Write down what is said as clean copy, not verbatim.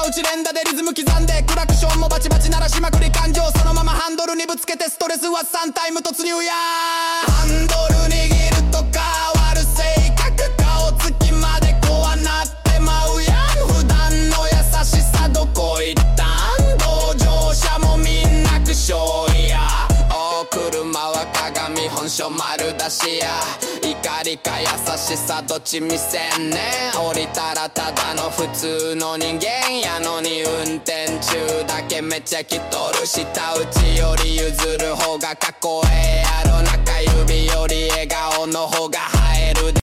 打ち連打でリズム刻んでクラクションもバチバチ鳴らしまくり感情そのままハンドルにぶつけてストレスは3タイム突入やハンドル握るとか悪性格顔つきまでこうなってまうやん普段の優しさどこ行ったん同乗者もみんな苦笑やお車は鏡本性丸出しや怒りか優しさどっち見せんねん降りたらただの普通の人間やのに運転中だけめっちゃ来とる下打ちより譲る方がかっこええやろ中指より笑顔の方が